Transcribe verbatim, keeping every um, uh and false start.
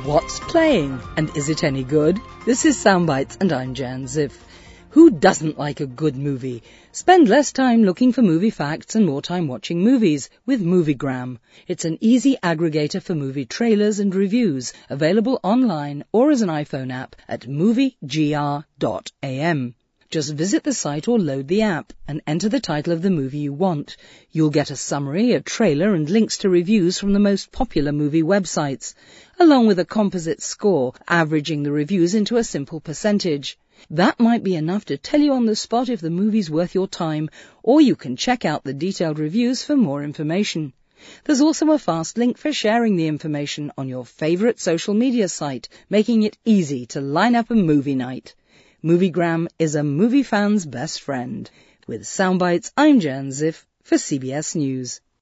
What's playing, and is it any good? This is Soundbites, and I'm Jan Ziff. Who doesn't like a good movie? Spend less time looking for movie facts and more time watching movies with MovieGram. It's an easy aggregator for movie trailers and reviews, available online or as an iPhone app at movie g r dot a m. Just visit the site or load the app and enter the title of the movie you want. You'll get a summary, a trailer and links to reviews from the most popular movie websites, along with a composite score, averaging the reviews into a simple percentage. That might be enough to tell you on the spot if the movie's worth your time, or you can check out the detailed reviews for more information. There's also a fast link for sharing the information on your favourite social media site, making it easy to line up a movie night. MovieGram is a movie fan's best friend. With Soundbites, I'm Jan Ziff for C B S News.